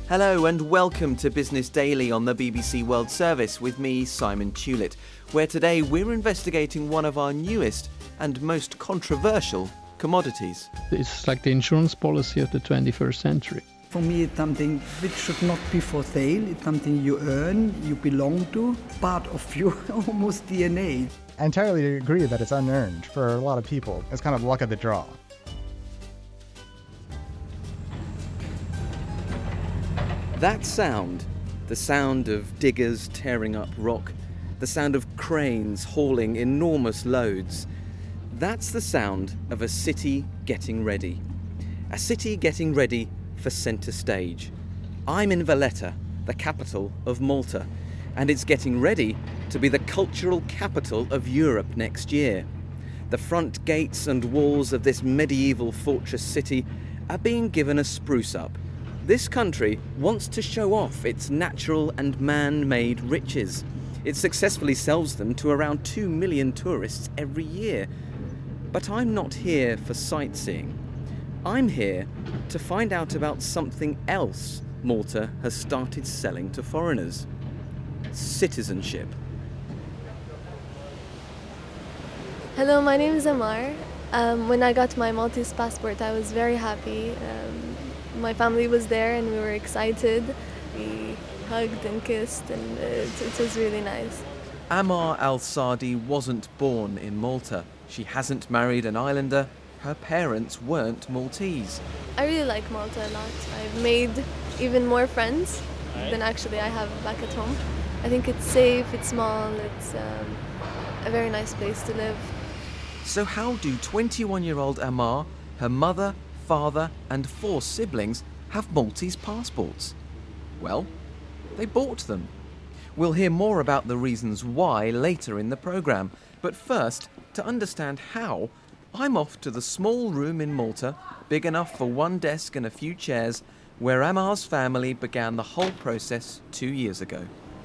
Hello and welcome to Business Daily on the BBC World Service with me, Simon Tulitt, where today we're investigating one of our newest and most controversial commodities. It's like the insurance policy of the 21st century. For me, it's something which should not be for sale. It's something you earn, you belong to, part of your almost DNA. I entirely agree that it's unearned for a lot of people. It's kind of luck of the draw. That sound, the sound of diggers tearing up rock, the sound of cranes hauling enormous loads, that's the sound of a city getting ready. A city getting ready for centre stage. I'm in Valletta, the capital of Malta, and it's getting ready to be the cultural capital of Europe next year. The front gates and walls of this medieval fortress city are being given a spruce up. This country wants to show off its natural and man-made riches. It successfully sells them to around 2 million tourists every year. But I'm not here for sightseeing. I'm here to find out about something else Malta has started selling to foreigners. Citizenship. Hello, my name is Amar. When I got my Maltese passport, I was very happy. My family was there and we were excited. We hugged and kissed and it was really nice. Amar Al-Sadi wasn't born in Malta. She hasn't married an islander. Her parents weren't Maltese. I really like Malta a lot. I've made even more friends than actually I have back at home. I think it's safe, it's small, it's a very nice place to live. So how do 21-year-old Amar, her mother, father and 4 siblings have Maltese passports? Well, they bought them. We'll hear more about the reasons why later in the programme, but first, to understand how, I'm off to the small room in Malta, big enough for one desk and a few chairs, where Amar's family began the whole process 2 years ago.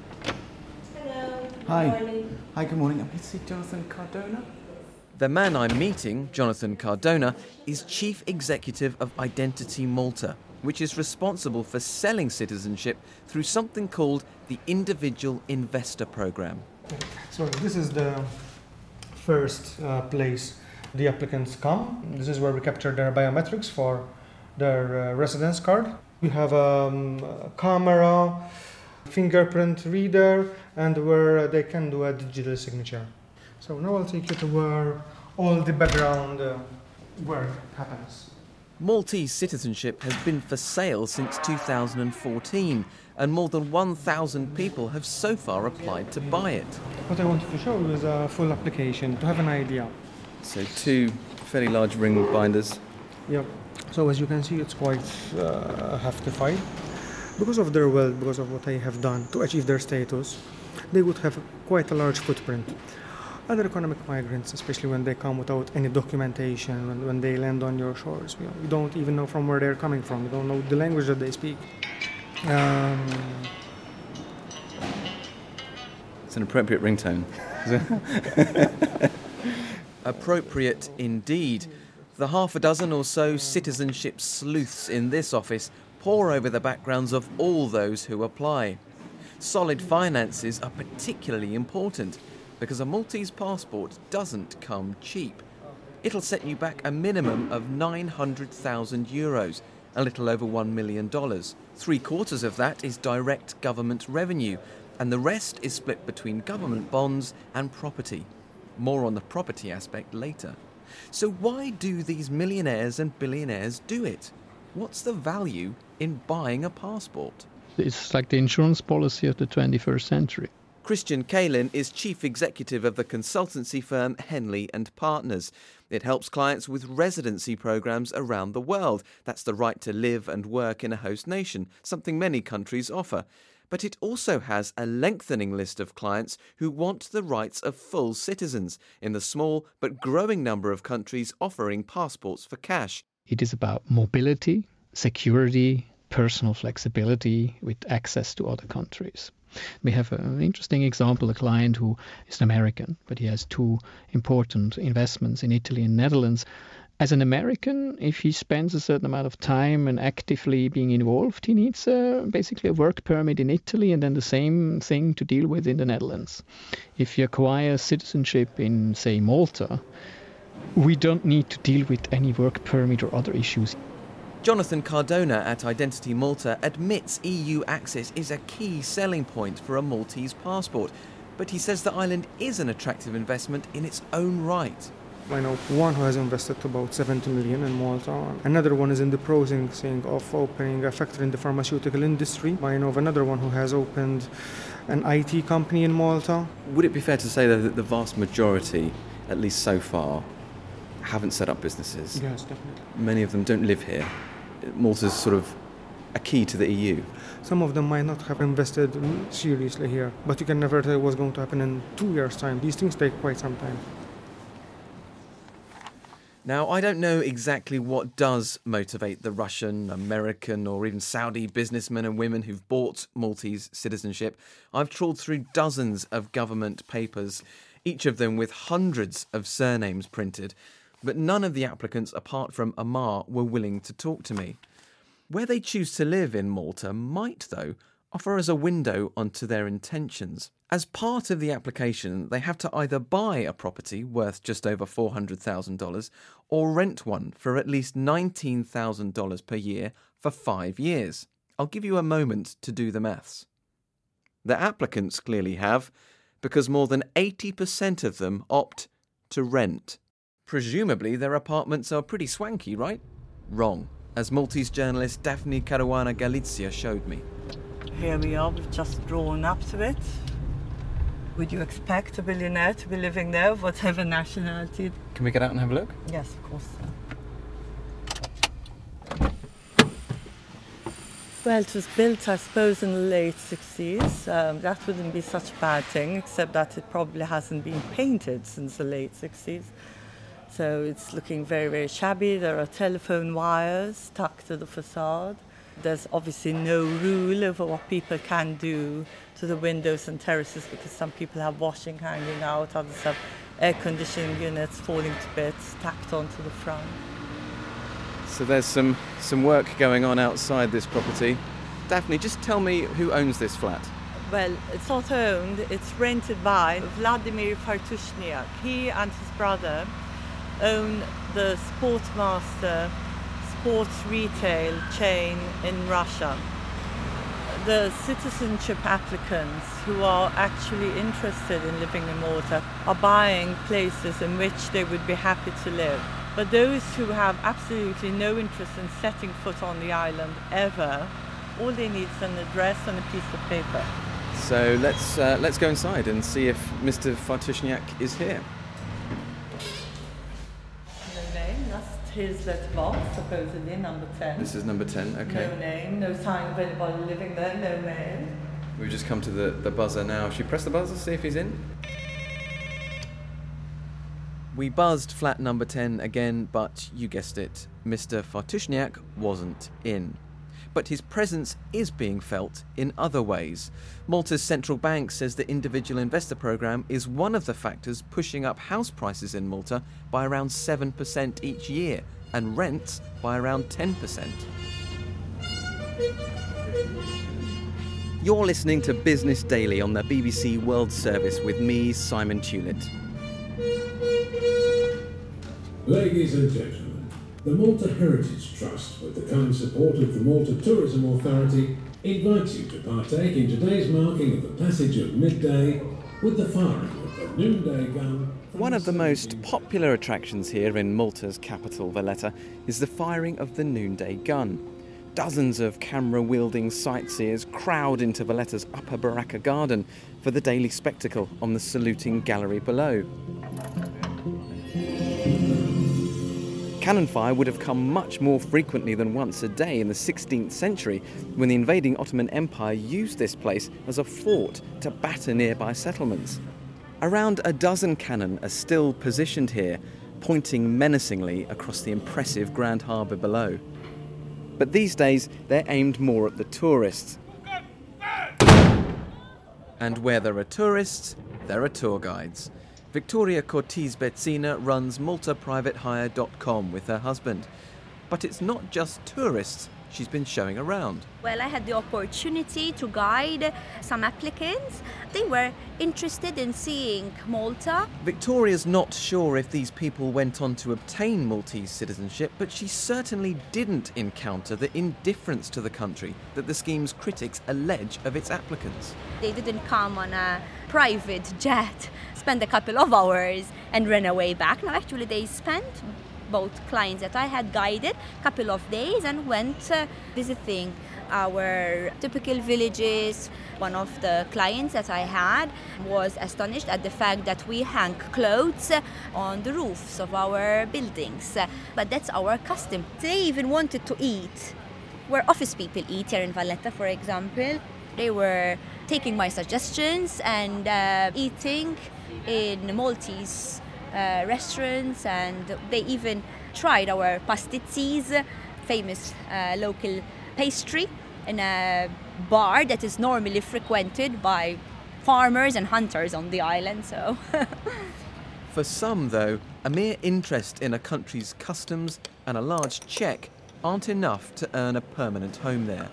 Hello. Hi. Good morning. Hi, good morning. I'm here to see Jonathan Cardona. The man I'm meeting, Jonathan Cardona, is Chief Executive of Identity Malta, which is responsible for selling citizenship through something called the Individual Investor Programme. So this is the first place the applicants come. This is where we capture their biometrics for their residence card. We have a camera, fingerprint reader, and where they can do a digital signature. So now I'll take you to where all the background work happens. Maltese citizenship has been for sale since 2014, and more than 1,000 people have so far applied to buy it. What I wanted to show you is a full application to have an idea. So 2 fairly large ring binders. Yeah. So as you can see, it's quite heftified. Because of their wealth, because of what they have done to achieve their status, they would have quite a large footprint. Other economic migrants, especially when they come without any documentation, when they land on your shores, you don't even know from where they're coming from. You don't know the language that they speak. It's an appropriate ringtone. Appropriate indeed. The half a dozen or so citizenship sleuths in this office pore over the backgrounds of all those who apply. Solid finances are particularly important because a Maltese passport doesn't come cheap. It'll set you back a minimum of €900,000, a little over $1 million. 3/4 of that is direct government revenue, and the rest is split between government bonds and property. More on the property aspect later. So why do these millionaires and billionaires do it? What's the value in buying a passport? It's like the insurance policy of the 21st century. Christian Kalin is chief executive of the consultancy firm Henley & Partners. It helps clients with residency programs around the world. That's the right to live and work in a host nation, something many countries offer. But it also has a lengthening list of clients who want the rights of full citizens in the small but growing number of countries offering passports for cash. It is about mobility, security, personal flexibility with access to other countries. We have an interesting example, a client who is an American, but he has 2 important investments in Italy and Netherlands. As an American, if he spends a certain amount of time and actively being involved, he needs basically a work permit in Italy and then the same thing to deal with in the Netherlands. If you acquire citizenship in, say, Malta, we don't need to deal with any work permit or other issues. Jonathan Cardona at Identity Malta admits EU access is a key selling point for a Maltese passport, but he says the island is an attractive investment in its own right. I know one who has invested about 70 million in Malta. Another one is in the processing of opening a factory in the pharmaceutical industry. I know of another one who has opened an IT company in Malta. Would it be fair to say, though, that the vast majority, at least so far, haven't set up businesses? Yes, definitely. Many of them don't live here. Malta's sort of a key to the EU. Some of them might not have invested seriously here, but you can never tell what's going to happen in 2 years' time. These things take quite some time. Now, I don't know exactly what does motivate the Russian, American or even Saudi businessmen and women who've bought Maltese citizenship. I've trawled through dozens of government papers, each of them with hundreds of surnames printed, but none of the applicants, apart from Amar, were willing to talk to me. Where they choose to live in Malta might, though, offer us a window onto their intentions. As part of the application, they have to either buy a property worth just over $400,000 or rent one for at least $19,000 per year for 5 years. I'll give you a moment to do the maths. The applicants clearly have, because more than 80% of them opt to rent. Presumably their apartments are pretty swanky, right? Wrong, as Maltese journalist Daphne Caruana Galizia showed me. Here we are, we've just drawn up to it. Would you expect a billionaire to be living there, whatever nationality? Can we get out and have a look? Yes, of course. Well, it was built, I suppose, in the late 60s. That wouldn't be such a bad thing, except that it probably hasn't been painted since the late 60s. So it's looking very, very shabby. There are telephone wires stuck to the facade. There's obviously no rule over what people can do to the windows and terraces, because some people have washing hanging out, others have air conditioning units falling to bits tacked onto the front. So there's some work going on outside this property. Daphne, just tell me who owns this flat. Well, it's not owned, it's rented by Vladimir Fartushniak. He and his brother own the Sportmaster sports retail chain in Russia. The citizenship applicants who are actually interested in living in Malta are buying places in which they would be happy to live. But those who have absolutely no interest in setting foot on the island ever, all they need is an address and a piece of paper. So let's go inside and see if Mr. Fartushniak is here. No name, that's his letterbox, supposedly number 10. This is number 10, okay. No name, no sign of anybody living there, no name. We've just come to the buzzer now. Should we press the buzzer, see if he's in? We buzzed flat number 10 again, but you guessed it, Mr. Fartushniak wasn't in. But his presence is being felt in other ways. Malta's central bank says the individual investor programme is one of the factors pushing up house prices in Malta by around 7% each year, and rents by around 10%. You're listening to Business Daily on the BBC World Service with me, Simon Tulitt. Ladies and gentlemen, the Malta Heritage Trust, with the kind support of the Malta Tourism Authority, invites you to partake in today's marking of the passage of midday with the firing of the noonday gun. One of the most popular attractions here in Malta's capital, Valletta, is the firing of the noonday gun. Dozens of camera-wielding sightseers crowd into Valletta's Upper Baracca Garden for the daily spectacle on the saluting gallery below. Cannon fire would have come much more frequently than once a day in the 16th century, when the invading Ottoman Empire used this place as a fort to batter nearby settlements. Around a dozen cannon are still positioned here, pointing menacingly across the impressive Grand Harbour below. But these days, they're aimed more at the tourists. And where there are tourists, there are tour guides. Victoria Cortez-Betzina runs MaltaPrivateHire.com with her husband. But it's not just tourists she's been showing around. Well, I had the opportunity to guide some applicants. They were interested in seeing Malta. Victoria's not sure if these people went on to obtain Maltese citizenship, but she certainly didn't encounter the indifference to the country that the scheme's critics allege of its applicants. They didn't come on a private jet, spend a couple of hours and run away back. No, actually they spent, both clients that I had guided, a couple of days and went visiting our typical villages. One of the clients that I had was astonished at the fact that we hang clothes on the roofs of our buildings. But that's our custom. They even wanted to eat where office people eat here in Valletta, for example. They were taking my suggestions and eating in Maltese restaurants, and they even tried our pastizzis, famous local pastry, in a bar that is normally frequented by farmers and hunters on the island. So For some, though, a mere interest in a country's customs and a large cheque aren't enough to earn a permanent home there.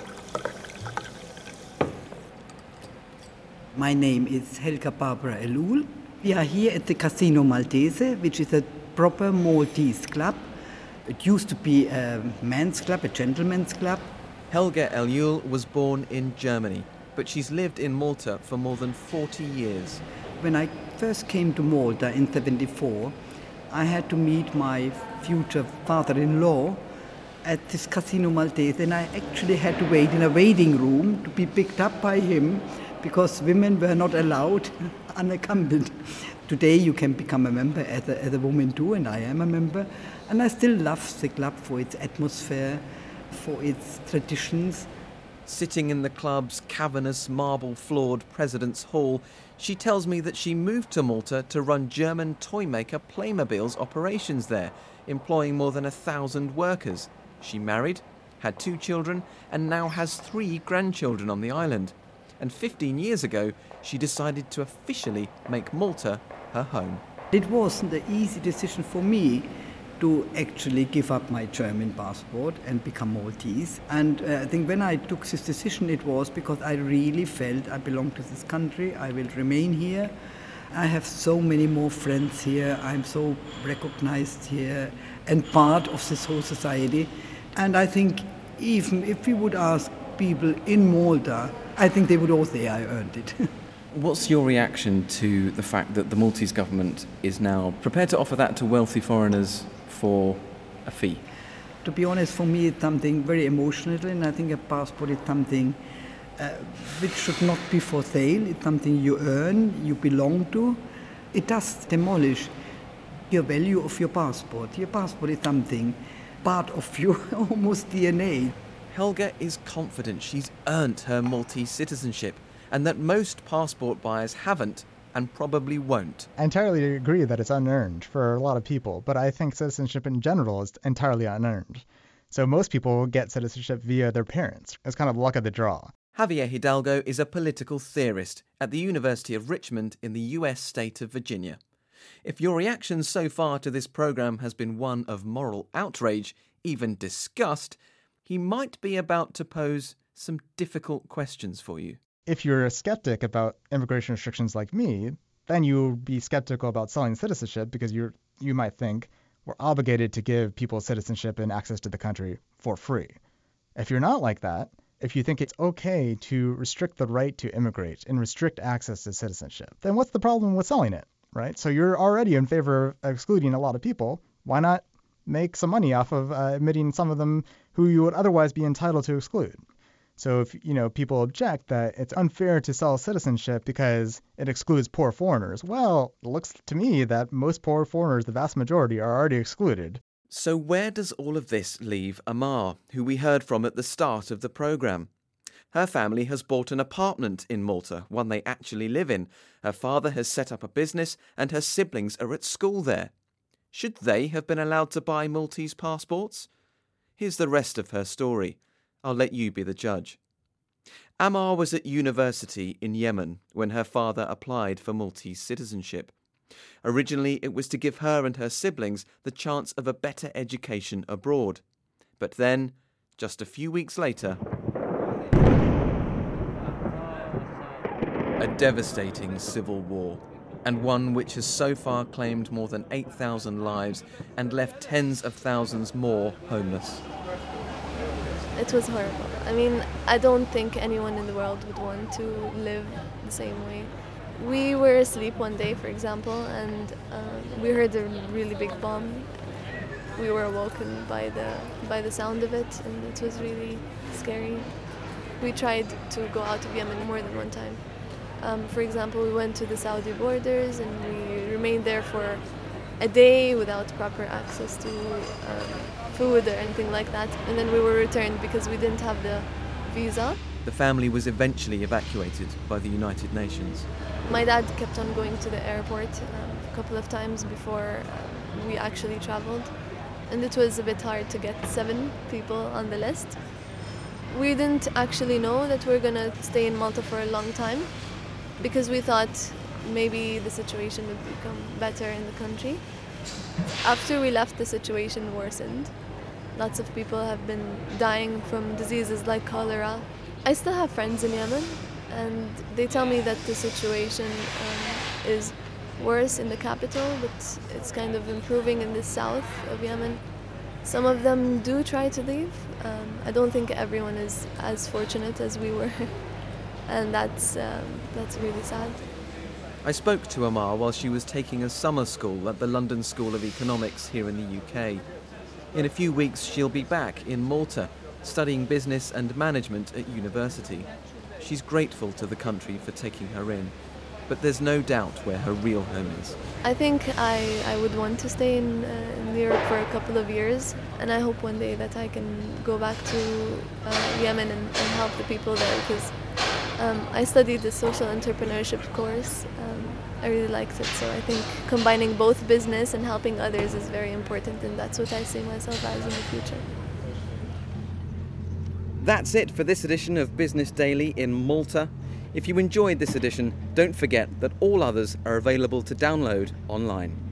My name is Helga Barbara Elul. We are here at the Casino Maltese, which is a proper Maltese club. It used to be a men's club, a gentleman's club. Helga Elul was born in Germany, but she's lived in Malta for more than 40 years. When I first came to Malta in 1974, I had to meet my future father-in-law at this Casino Maltese, and I actually had to wait in a waiting room to be picked up by him because women were not allowed unaccompanied. Today you can become a member as a woman too, and I am a member. And I still love the club for its atmosphere, for its traditions. Sitting in the club's cavernous marble-floored President's Hall, she tells me that she moved to Malta to run German toy maker Playmobil's operations there, employing more than 1,000 workers. She married, had 2 children, and now has 3 grandchildren on the island. And 15 years ago, she decided to officially make Malta her home. It wasn't an easy decision for me to actually give up my German passport and become Maltese. And I think when I took this decision, it was because I really felt I belong to this country, I will remain here. I have so many more friends here, I'm so recognized here and part of this whole society. And I think even if we would ask people in Malta, I think they would all say I earned it. What's your reaction to the fact that the Maltese government is now prepared to offer that to wealthy foreigners for a fee? To be honest, for me it's something very emotional, and I think a passport is something which should not be for sale. It's something you earn, you belong to. It does demolish your value of your passport. Your passport is something, part of your almost DNA. Helga is confident she's earned her Maltese citizenship and that most passport buyers haven't and probably won't. I entirely agree that it's unearned for a lot of people, but I think citizenship in general is entirely unearned. So most people get citizenship via their parents. It's kind of luck of the draw. Javier Hidalgo is a political theorist at the University of Richmond in the US state of Virginia. If your reaction so far to this programme has been one of moral outrage, even disgust, he might be about to pose some difficult questions for you. If you're a skeptic about immigration restrictions like me, then you'll be skeptical about selling citizenship because you might think we're obligated to give people citizenship and access to the country for free. If you're not like that, if you think it's okay to restrict the right to immigrate and restrict access to citizenship, then what's the problem with selling it, right? So you're already in favor of excluding a lot of people. Why not make some money off of admitting some of them who you would otherwise be entitled to exclude? So if people object that it's unfair to sell citizenship because it excludes poor foreigners, well, it looks to me that most poor foreigners, the vast majority, are already excluded. So where does all of this leave Amar, who we heard from at the start of the programme? Her family has bought an apartment in Malta, one they actually live in. Her father has set up a business and her siblings are at school there. Should they have been allowed to buy Maltese passports? Here's the rest of her story. I'll let you be the judge. Amar was at university in Yemen when her father applied for Maltese citizenship. Originally, it was to give her and her siblings the chance of a better education abroad. But then, just a few weeks later, a devastating civil war, and one which has so far claimed more than 8,000 lives and left tens of thousands more homeless. It was horrible. I mean, I don't think anyone in the world would want to live the same way. We were asleep one day, for example, and we heard a really big bomb. We were awoken by the sound of it, and it was really scary. We tried to go out of Yemen more than one time. For example, we went to the Saudi borders and we remained there for a day without proper access to food or anything like that. And then we were returned because we didn't have the visa. The family was eventually evacuated by the United Nations. My dad kept on going to the airport a couple of times before we actually traveled. And it was a bit hard to get 7 people on the list. We didn't actually know that we were going to stay in Malta for a long time because we thought maybe the situation would become better in the country. After we left, the situation worsened. Lots of people have been dying from diseases like cholera. I still have friends in Yemen, and they tell me that the situation is worse in the capital, but it's kind of improving in the south of Yemen. Some of them do try to leave. I don't think everyone is as fortunate as we were, and that's really sad. I spoke to Amar while she was taking a summer school at the London School of Economics here in the UK. In a few weeks, she'll be back in Malta, studying business and management at university. She's grateful to the country for taking her in, but there's no doubt where her real home is. I think I would want to stay in Europe for a couple of years, and I hope one day that I can go back to Yemen and help the people there, because I studied the social entrepreneurship course. I really liked it, so I think combining both business and helping others is very important, and that's what I see myself as in the future. That's it for this edition of Business Daily in Malta. If you enjoyed this edition, don't forget that all others are available to download online.